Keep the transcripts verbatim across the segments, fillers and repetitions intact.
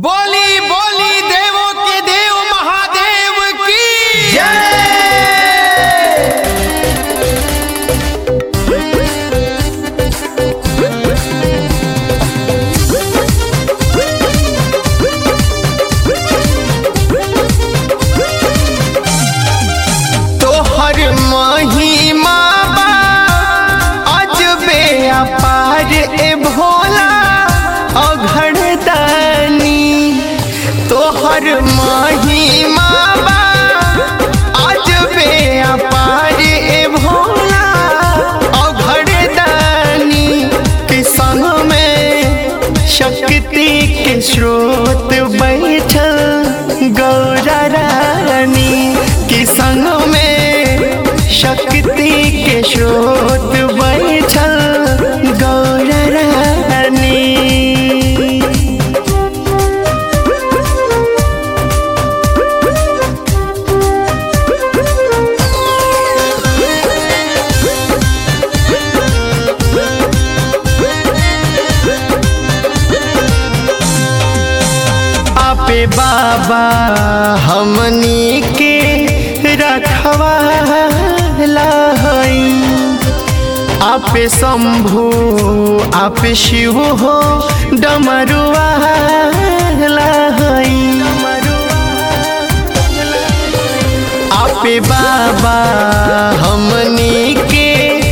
बोली बोली देवों के देव महादेव की जय। तोहर महिमा बा अजबे अपार ए भोला अघड़दानी। तोहर महिमा बा अजबे अपार ए भोला अघड़दानी। के संग में शक्ति के स्रोत बैठल गौरा रानी। के संग में शक्ति के स्रोत बैठल गौरा रानी। आपे बाबा हमनी के रखवाला हई। आपे शंभु आपे शिव हो डमरुआ हई। आपे बाबा हमनी के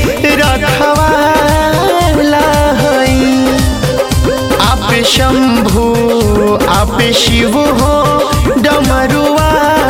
रखवाला हई। आपे शंभु आपे शिव हो डमरुआ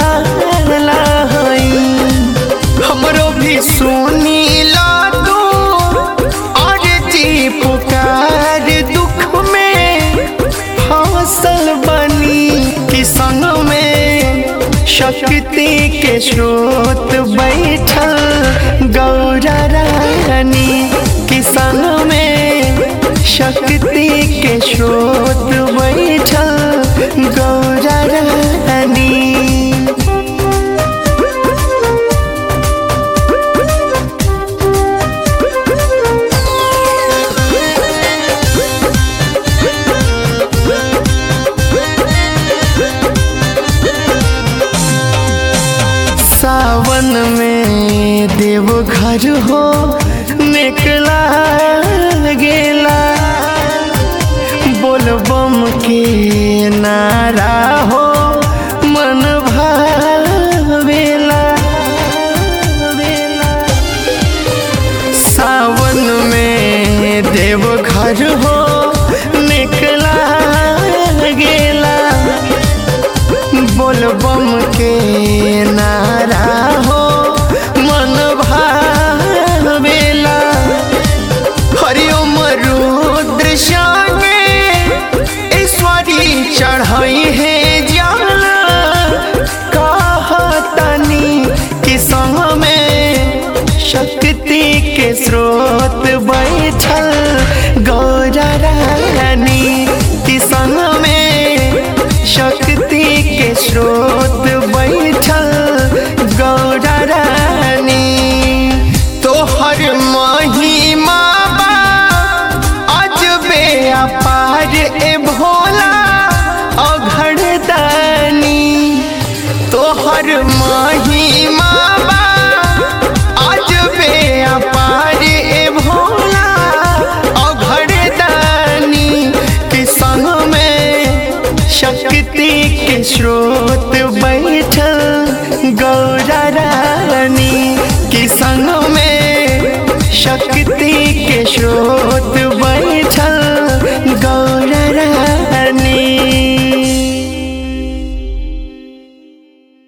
हई। हमरो भी सुनी ला तू और जी पुकार दुख में फसल बनी। कि संग में शक्ति के स्रोत बैठल गौरा रानी। कि संग में शक्ति के स्रोत बैठल गौरा रानी। सावन में देवघर हो निकला गेला। बोलबम के नारा हो मन भावेला। सावन में देवघर हो निकला गेला। बोलबम के नारा हो मन भावेला। हरिओम रुद्र श्यामे ईश्वरी चढ़ाई है जाला। कहतनी कि संग में शक्ति के स्रोत बैठल गौरा रानी। कि संग में शक्ति के स्रोत बैठल गौरा रानी। तोहर महिमा बा अजबे अपार ए भोला अघड़दानी। तोहर महिमा बा अजबे अपार ए भोला अघड़दानी। कि संग में शक्ति के स्रोत बैठल गौरा